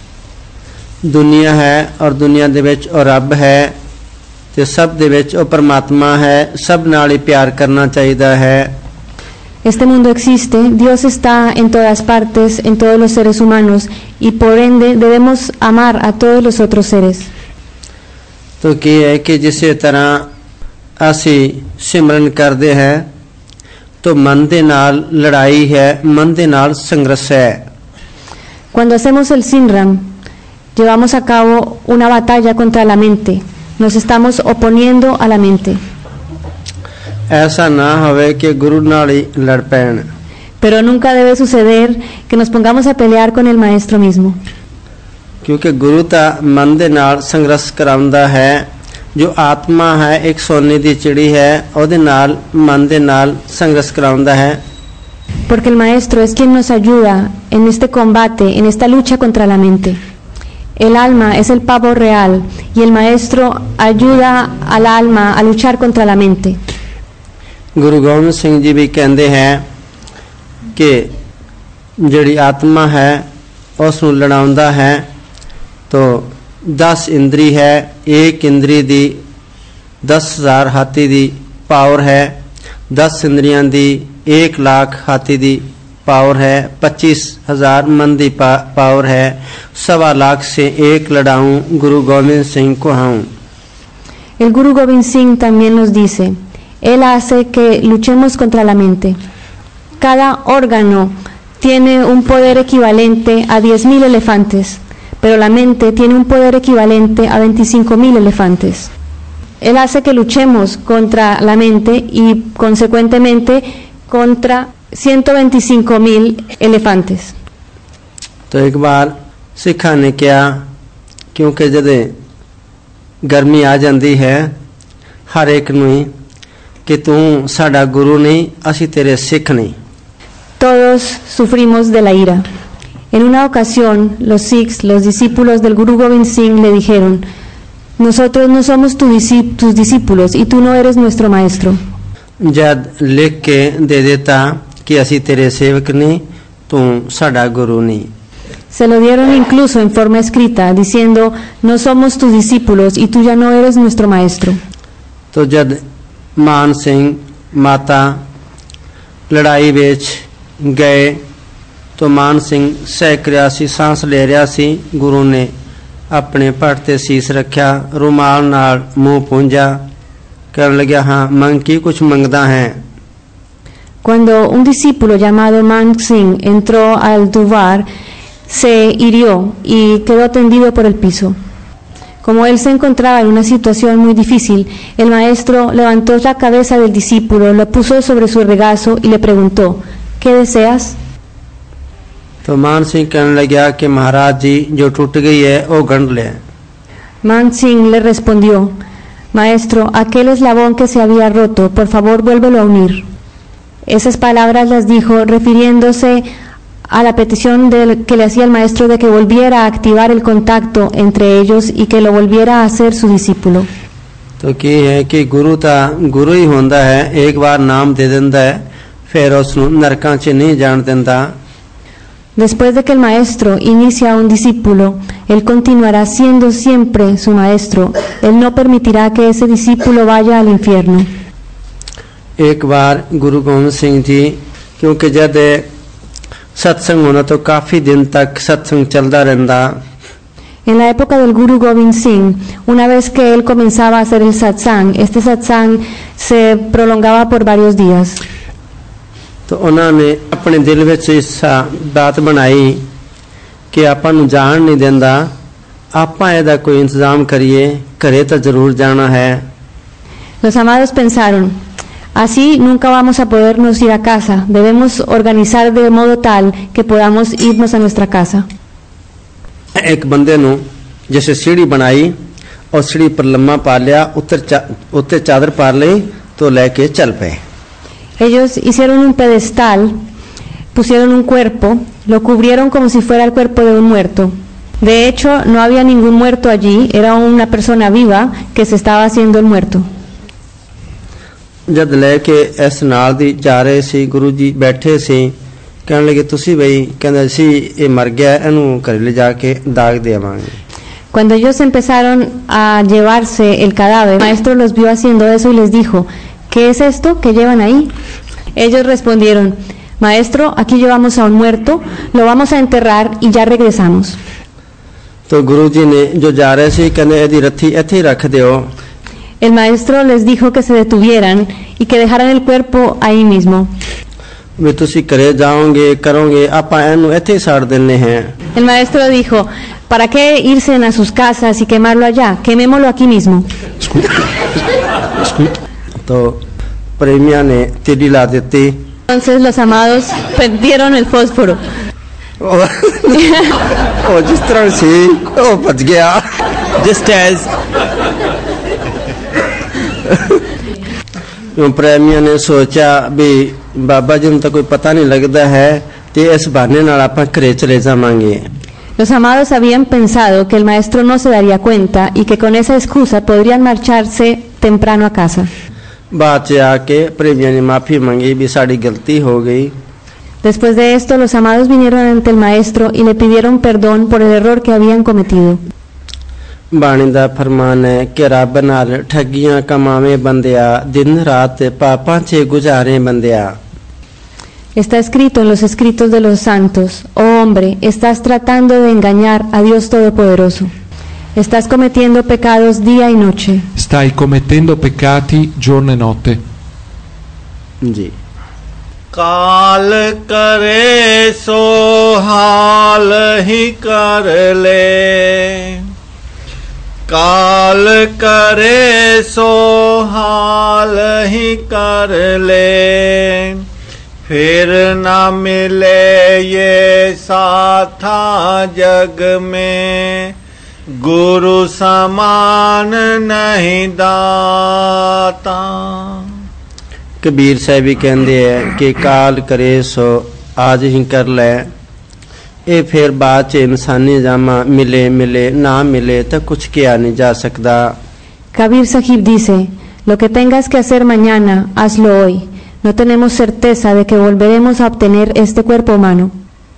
दुनिया है और दुनिया दे विच और रब है ते सब दे विच और परमात्मा है, सब नाल ही प्यार करना चाहिदा है। Este mundo existe, Dios está en todas partes, en todos los seres humanos, y por ende debemos amar a todos los otros seres. तो की है कि जिसे तरह असी सिमरन करते हैं तो मन दे नाल लड़ाई है, मन दे नाल संघर्ष है। Cuando hacemos el Simran, llevamos a cabo una batalla contra la mente, nos estamos oponiendo a la mente. ऐसा ना होवे कि गुरु नाल ही लड़ पैण। Pero nunca debe suceder que nos pongamos a pelear con el maestro mismo. क्योंकि गुरु ता मन दे नाल संघर्ष कराउंदा है। जो आत्मा है एक सोने दी चिड़ी है, ओदे नाल मन दे नाल संघर्ष कराउंदा है। Porque el maestro es quien nos ayuda en este combate, en esta lucha contra la mente. El alma es el pavo real y el maestro ayuda al alma a luchar contra la mente. Guru गोबिंद सिंह जी भी कहते हैं कि जिहड़ी आत्मा है उसनूं लड़ाउंदा है तो दस इंद्री है, एक इंद्री दी दस हजार हाथी दी पावर है, दस इंद्रियां दी एक लाख हाथी दी पावर है, पच्चीस हजार मन दी पा, पावर है, सवा लाख से एक लड़ाऊं गुरु गोबिंद सिंह को हूं। El Guru Gobind Singh también nos dice, él hace que luchemos contra la mente. Cada órgano tiene un poder equivalente a diez mil elefantes, pero la mente tiene un poder equivalente a veinticinco mil elefantes. Él hace que luchemos contra la mente y consecuentemente contra ciento veinticinco mil elefantes. तो एक बार सिखा ने क्या, क्योंकि जदे गर्मी आ जाती है हर एक नूं कि तू साडा गुरु नहीं, असी तेरे सिख नहीं। Todos sufrimos de la ira. En una ocasión, los Sikhs, los discípulos del Guru Gobind Singh, le dijeron, nosotros no somos tu discíp- tus discípulos y tú no eres nuestro maestro. जद लिख के दे देता कि असी तेरे सेवक नहीं, तू साडा गुरु नहीं। Se lo dieron incluso en forma escrita, diciendo, no somos tus discípulos y tú ya no eres nuestro maestro. तो जद मान सिंह माता लड़ाई विच गए तो मान सिंह सहक रहा सी, सांस ले रहा सी। गुरु ने अपने पट ते शीस रखा, रुमाल नाल मुंह पूंजा, कहने लगा हाँ मंग की कुछ मंगदा है। Cuando un discípulo llamado Man Singh entró al Durbar, se hirió y quedó tendido por el piso. Como él se encontraba en una situación muy difícil, el maestro levantó la cabeza del discípulo, lo puso sobre su regazo y le preguntó, ¿qué deseas? तो मान सिंह कहने लगा कि महाराज जी जो टूट गई है वो गंढ ले। Man Singh le respondió, maestro, aquel eslabón que se había roto, por favor vuélvelo a unir. Esas palabras las dijo refiriéndose a la petición de, que le hacía el maestro de que volviera a activar el contacto entre ellos y que lo volviera a hacer su discípulo. तो की है कि गुरु ता गुरु ही होंदा है, एक बार नाम दे दिंदा है फिर उसनूं नरकां च नहीं जाण दिंदा। Después de que el maestro inicia a un discípulo, él continuará siendo siempre su maestro. Él no permitirá que ese discípulo vaya al infierno. एक बार गुरु गोबिंद सिंह जी, क्योंकि जब सत्संग होना तो काफी दिन तक सत्संग चलता रहता। En la época del Guru Gobind Singh, una vez que él comenzaba a hacer el satsang, este satsang se prolongaba por varios días. तो उन्होंने अपने दिल विच इस बात बनाई कि आपां नूं जाण नहीं दिंदा ਆਪਾਂ ਇਹਦਾ ਕੋਈ ਇੰਤਜ਼ਾਮ ਕਰੀਏ, ਘਰੇ ਤਾਂ ਜ਼ਰੂਰ ਜਾਣਾ ਹੈ। Los amados pensaron, así nunca vamos a podernos ir a casa, debemos organizar de modo tal que podamos irnos a nuestra casa. एक बंदे नु जैसे सीढ़ी बनाई और सीढ़ी पर लम्मा पा लिया, उत्तर चा, उत्ते चादर पार ली तो लेके चल पे। Ellos hicieron un pedestal, pusieron un cuerpo, lo cubrieron como si fuera el cuerpo de un muerto. De hecho, no había ningún muerto allí, era una persona viva que se estaba haciendo el muerto. जद लेके इस नाल दी जा रहे सी, गुरु जी बैठे सी, कहने लगे तुसी भाई, कहंदे सी ये मर गया, इनू घर ले जाके दाग देवांगे। Cuando ellos empezaron a llevarse el cadáver, el maestro los vio haciendo eso y les dijo, ¿qué es esto que llevan ahí? Ellos respondieron, maestro, aquí llevamos a un muerto, lo vamos a enterrar y ya regresamos. तो गुरु जी ने जो जा रहे सी कहने एदी रथी इत्थे रख दियो। El maestro les dijo que se detuvieran y que dejaran el cuerpo ahí mismo. वे तुसी घरे जाओगे करोगे, आपां इनू इत्थे साड़ देने हैं। El maestro dijo, ¿para qué irse a sus casas y quemarlo allá? Quemémoslo aquí mismo. तो प्रेमिया ने तिड़ी ला देती। Entonces los amados prendieron el fósforo. ओ जिस तरह से ओ बच गया। Just as प्रेमिया ने सोचा भी बाबा जी ਨੂੰ ਤਾਂ ਕੋਈ ਪਤਾ ਨਹੀਂ ਲੱਗਦਾ ਹੈ ਤੇ ਇਸ ਬਹਾਨੇ ਨਾਲ ਆਪਾਂ ਘਰੇ ਚਲੇ ਜਾਵਾਂਗੇ। Los amados habían pensado que el maestro no se daría cuenta y que con esa excusa podrían marcharse temprano a casa. ਬਾਅਦ ਚ ਆ ਕੇ ਪ੍ਰੇਮੀਆਂ ਨੇ ਮਾਫੀ ਮੰਗੀ ਵੀ ਸਾਡੀ ਗਲਤੀ ਹੋ ਗਈ। Después de esto, los amados vinieron ante el maestro y le pidieron perdón por el error que habían cometido. ਬਾਣੀ ਦਾ ਫਰਮਾਨ ਹੈ ਕਿ ਰੱਬ ਨਾਲ ਠੱਗੀਆਂ ਕਮਾਵੇਂ ਬੰਦਿਆ, ਦਿਨ ਰਾਤ ਪਾਪਾਂ 'ਚ ਗੁਜ਼ਾਰੇ ਬੰਦਿਆ। Está escrito en los escritos de los santos, oh hombre, estás tratando de engañar a Dios Todopoderoso. Estás cometiendo pecados día y noche. Stai commettendo peccati giorno e notte. जी काल करे सो हाल ही कर ले, काल करे सो हाल ही कर ले, फिर न मिले ये साथा जग में, गुरु समान नहीं दाता। कबीर साहब भी कहते हैं कि काल करे सो आज ही कर ले, ये फिर बाद च इंसानी जामा मिले मिले ना मिले तो कुछ किया नहीं जा सकता। Kabir Sahib dice, lo que tengas que hacer mañana, hazlo hoy. No tenemos certeza de que volveremos a obtener este cuerpo humano.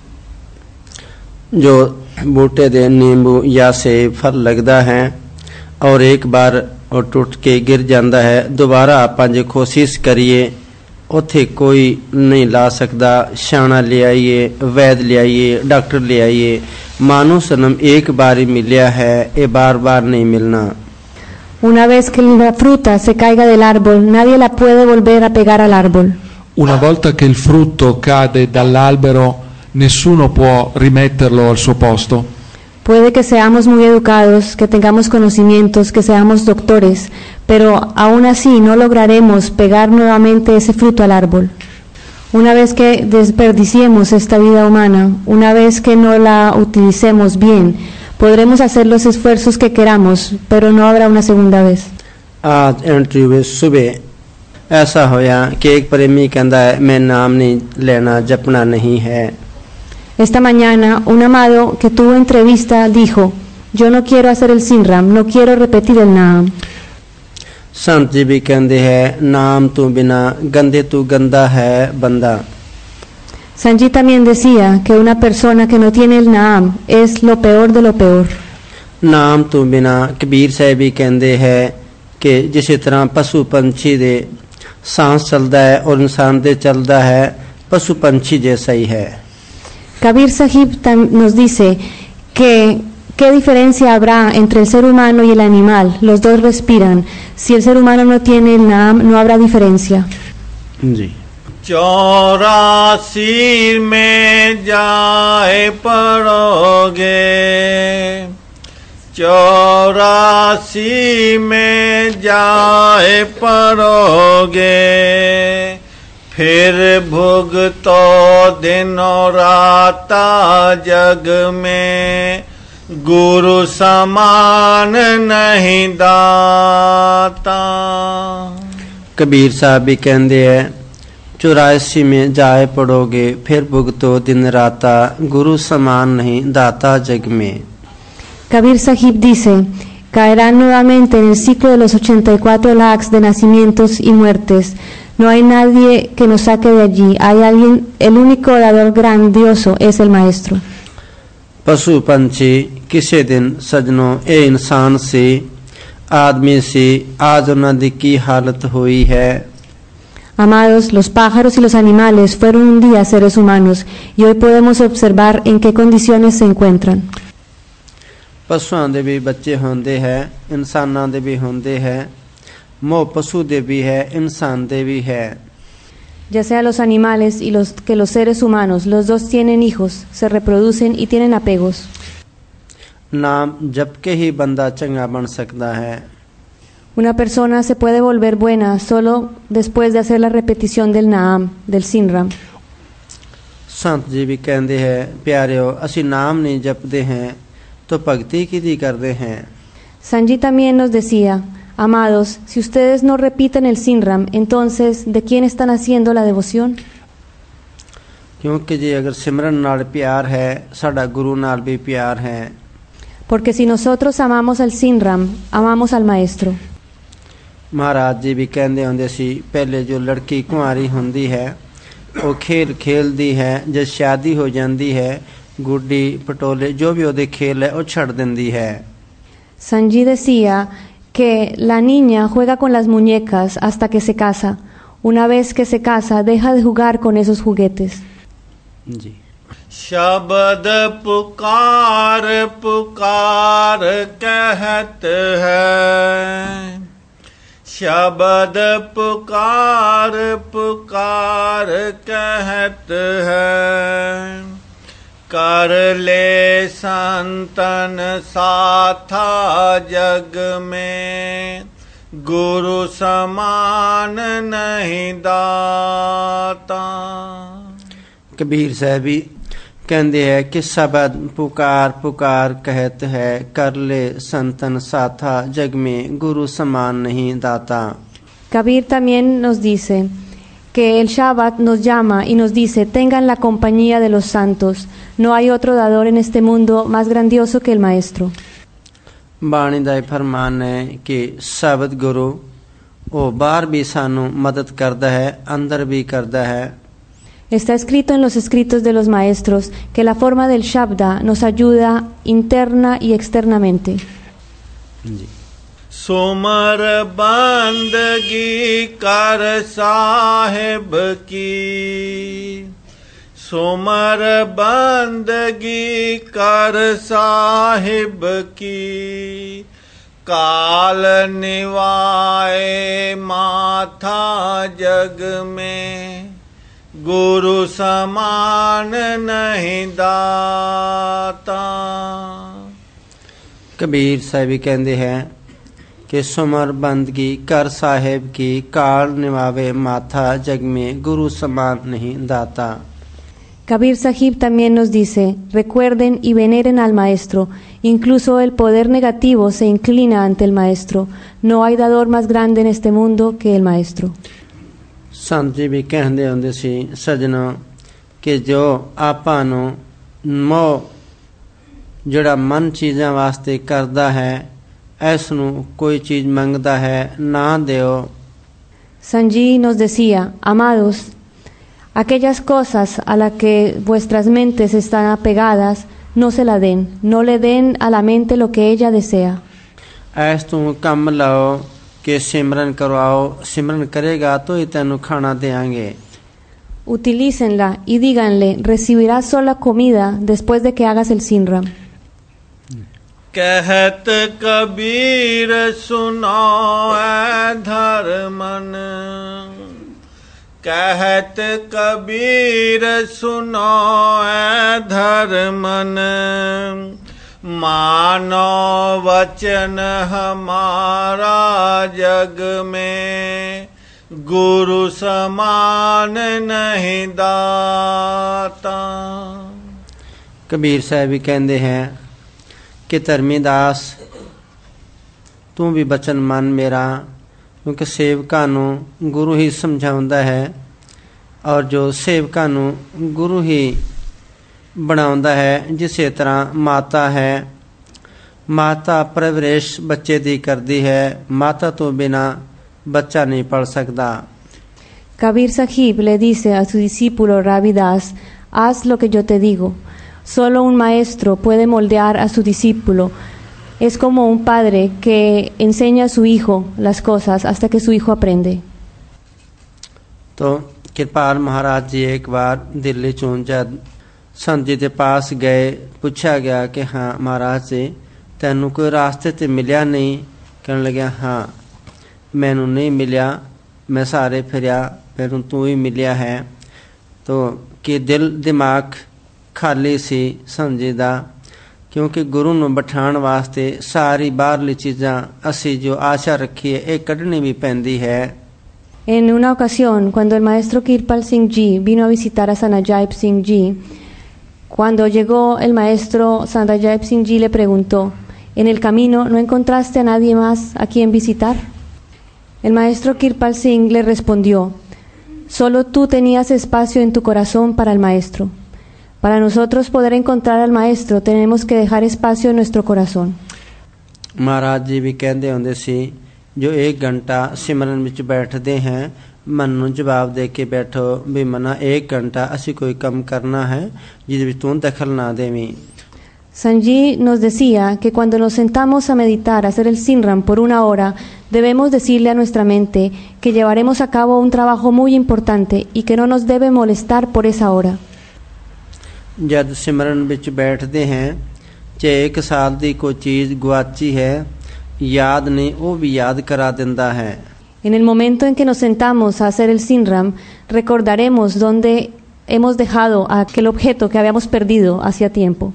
जो बूटे दे नींबू या से फल लगता है और एक बार और टूट के गिर जाता है, दोबारा आपां जे कोशिश करिए उथे कोई नहीं ला सकता। शाना ले आइए, वैद ले आइए, डॉक्टर ले आइए, मानो सनम एक बार ही मिलिया है, ये बार बार नहीं मिलना। Una vez que la fruta se caiga del árbol, nadie la puede volver a pegar al árbol. Una volta che il frutto cade dall'albero, nessuno può rimetterlo al suo posto. Puede que seamos muy educados, que tengamos conocimientos, que seamos doctores, pero aún así no lograremos pegar nuevamente ese fruto al árbol. Una vez que desperdiciemos esta vida humana, una vez que no la utilicemos bien, podremos hacer los esfuerzos que queramos, pero no habrá una segunda vez. आज entry हुए सुबह ऐसा होया कि एक प्रेमी कहता है मैं नाम नहीं लेना, जपना नहीं है। Esta mañana, un amado que tuvo entrevista dijo, yo no quiero hacer el Sinram, no quiero repetir el Naam. संत जी भी कहते हैं नाम तू बिना गंदे तू गंदा है बंदा। Sanji también decía que una persona que no tiene el Naam es lo peor de lo peor. नाम तू बिना कबीर साहब भी कहते हैं कि जिस तरह पशु पंछी दे सांस चलता है और इंसान दे चलता है, पशु पंछी जैसा ही है। Kabir Sahib nos dice que qué diferencia habrá entre el ser humano y el animal, los dos respiran. Si el ser humano no tiene el Naam, no habrá diferencia. जी चौरासी में जाए पड़ोगे, चौरासी में जाए पड़ोगे, फिर भुगतो दिनों राता जग में, गुरु समान नहीं दाता। कबीर साहब भी कहते हैं चौरासी में जाए पड़ोगे, फिर भुगतो दिन राता, गुरु समान नहीं दाता जग में। Kabir Sahib dice, caerán nuevamente en el ciclo de los ochenta y cuatro lakhs de nacimientos y muertes. No hay nadie que nos saque de allí. Hay alguien, el único dador grandioso es el Maestro. पशु पंछी किसी दिन सजनों ए इंसान से आदमी से आज उन्होंने की हालत हुई है। Amados, los pájaros y los animales fueron un día seres humanos y hoy podemos observar en qué condiciones se encuentran. ਪਸ਼ੂਆਂ ਦੇ ਵੀ ਬੱਚੇ ਹੁੰਦੇ ਹੈ, ਇਨਸਾਨਾਂ ਦੇ ਵੀ ਹੁੰਦੇ ਹੈ, ਮੋਹ ਪਸ਼ੂ ਦੇ ਵੀ ਹੈ, ਇਨਸਾਨ ਦੇ ਵੀ ਹੈ। Ya sea los animales y los que los seres humanos, los dos tienen hijos, se reproducen y tienen apegos. ਨਾਮ ਜਪ ਕੇ ਹੀ ਬੰਦਾ ਚੰਗਾ ਬਣ ਸਕਦਾ ਹੈ। Una persona se puede volver buena solo después de hacer la repetición del Naam, del Sinram. ਸੰਤ ਜੀ ਵੀ ਕਹਿੰਦੇ ਹੈ ਪਿਆਰਿਓ ਅਸੀਂ ਨਾਮ ਨਹੀਂ ਜਪਦੇ ਹਾਂ तो भक्ति की करते हैं। Sanji también nos decía, amados, si ustedes no repiten el Sinram, entonces ¿de quién están haciendo la devoción? क्योंकि जी अगर सिमरन नाल प्यार है साडा गुरु नाल भी प्यार है। Porque si nosotros amamos al Sinram, amamos al Maestro. महाराज जी भी कहते होंदे सी पहले जो लड़की कुंवारी हुंदी है वो खेल खेलदी है, जब शादी हो जाती है गुड्डी पटोले जो भी ओदे खेल है वो छड़ देंदी है। Sanji decía que la niña juega con las muñecas hasta que se casa. Una vez que se casa deja de jugar con esos juguetes. जी शब्द पुकार पुकार कहत है, शब्द पुकार पुकार कहत है, कर ले संतन साथा जग में, गुरु समान नहीं दाता। कबीर साहब भी कहते हैं कि शब्द पुकार पुकार कहत है, कर ले संतन साथा जग में, गुरु समान नहीं दाता। Kabir también nos dice que el Shabbat nos llama y nos dice, tengan la compañía de los santos. No hay otro dador en este mundo más grandioso que el Maestro. ਬਾਣੀ ਦਾ ਫਰਮਾਨ ਹੈ ਕਿ ਸ਼ਬਦ ਗੁਰੂ ਉਹ ਬਾਹਰ ਵੀ ਸਾਨੂੰ ਮਦਦ ਕਰਦਾ ਹੈ, ਅੰਦਰ ਵੀ ਕਰਦਾ ਹੈ। Está escrito en los escritos de los maestros que la forma del Shabda nos ayuda interna y externamente. जी सुमर बंदगी कर साहिब की, सुमर बंदगी कर साहिब की, काल निवाए माथा जग में, गुरु समान नहीं दाता। कबीर साहब कहते हैं कि सुमर बंदगी कर साहेब की, काल निभावे माथा जग में, गुरु समान नहीं दाता। Kabir Sahib también nos dice, recuerden y veneren al Maestro, incluso el poder negativo se inclina ante el Maestro. No hay dador más grande en este mundo que el Maestro. संत जी भी कहते होंदे सी सजना कि जो आपां नूं मोह जिहड़ा मन चीज़ां वास्ते करदा है, इस नूं कोई चीज़ मंगदा है ना देओ। Sanji nos decía, amados, aquellas cosas a las que vuestras mentes están apegadas, no se la den, no le den a la mente lo que ella desea. ऐस तू कम लाओ कि सिमरन करवाओ, सिमरन करेगा तो ही तेनू खाना देंगे। Utilícenla y díganle, recibirás sola comida después de que hagas el Sinram. कहत कबीर सुनो ऐ धर्मन, कहत कबीर सुनो ऐ धर्मन, मानो वचन हमारा जग में गुरु समान नहीं दाता। कबीर साहब भी कहते हैं कि धर्मी दास तू भी बचन मन मेरा, क्योंकि सेवकां नूं गुरु ही समझाउंदा है और जो सेवकां नूं गुरु ही बनाउंदा है। जिसे तरह माता है, माता परवरिश बच्चे दी करदी है, माता तो बिना बच्चा नहीं पढ़ सकता। Kabir Sahib le dice a su discípulo Ravi Das, haz lo que yo te digo. Solo un maestro puede moldear a su discípulo. Es como un padre que enseña a su hijo las cosas hasta que su hijo aprende. तो कृपाल महाराज जी एक बार दिल्ली चों जद संत जी के पास गए, पूछा गया कि हाँ महाराज जी तैनू कोई रास्ते ते मिलिया नहीं? कहने लगे हाँ मैनू नहीं मिलिया, मैं सारे फिरिया मैनू तू ही मिलिया है। तो कि दिल दिमाग खाली सी संत जी दा, क्योंकि गुरु नूं बिठाण वास्ते सारी बाहरली चीज़ां असी जो आशा रखी है ये कढ़नी भी पैंदी है। En una ocasión, cuando el maestro Kirpal Singh Ji vino a visitar a Sanajayab Singh Ji, cuando llegó el maestro, Sanajayab Singh Ji le preguntó, ¿en el camino no encontraste a nadie más a quien visitar? El maestro Kirpal Singh le respondió, solo tú tenías espacio en tu corazón para el maestro. Para nosotros poder encontrar al maestro tenemos que dejar espacio en nuestro corazón. महाराज जी भी कहते होंदे सी जो एक घंटा सिमरन विच बैठते हैं मन नूं जवाब दे के बैठो भी मना एक घंटा असी कोई कम करना है जिस विच तू दखल ना देवीं। Sanji nos decía que cuando nos sentamos a meditar, a hacer el Sinram por una hora, debemos decirle a nuestra mente que llevaremos a cabo un trabajo muy importante y que no nos debe molestar por esa hora. जद सिमरन विच बैठते हैं जे एक साल दी कोई चीज़ गुआची है याद नहीं वो भी याद करा दिंदा है। En el momento en que nos sentamos a hacer el Sinram, recordaremos dónde hemos dejado aquel objeto que habíamos perdido hacía tiempo.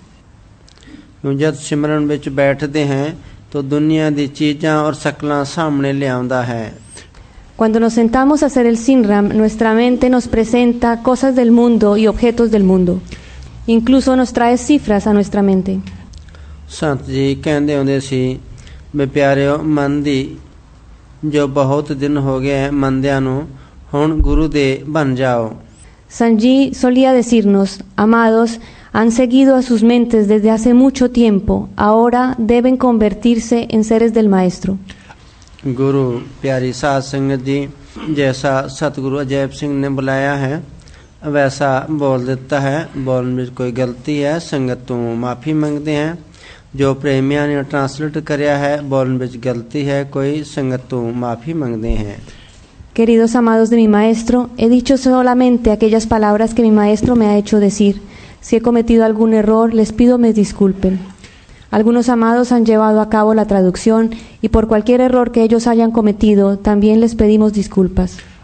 जद सिमरन विच बैठते हैं तो दुनिया दी चीज़ां और शकलां सामने ले आउंदा है। Cuando nos sentamos a hacer el Sinram, nuestra mente nos presenta cosas del mundo y objetos del mundo. Incluso nos trae cifras a nuestra mente. संत जी कहंदे हुंदे सी वे प्यारिओ मन दी जो बहुत दिन हो गए हैं मंदियां नूं हुण गुरु दे बन जाओ। Sanji solía decirnos, amados, han seguido a sus mentes desde hace mucho tiempo, ahora deben convertirse en seres del Maestro. गुरु प्यारी साध संगत जी जैसा सतगुरु अजैब सिंह ने बुलाया है वैसा बोल देता है। बोलने में कोई गलती है संगत तो माफ़ी मांगते हैं। जो प्रेमिया ने ट्रांसलेट कराया है बोलने में गलती है कोई संगत तो माफ़ी मांगते हैं। Queridos amados de mi Maestro, he dicho solamente aquellas palabras que mi Maestro me ha hecho decir. Si he cometido algún error, les pido me disculpen. Algunos amados han llevado a cabo la traducción y por cualquier error que ellos hayan cometido, también les pedimos disculpas.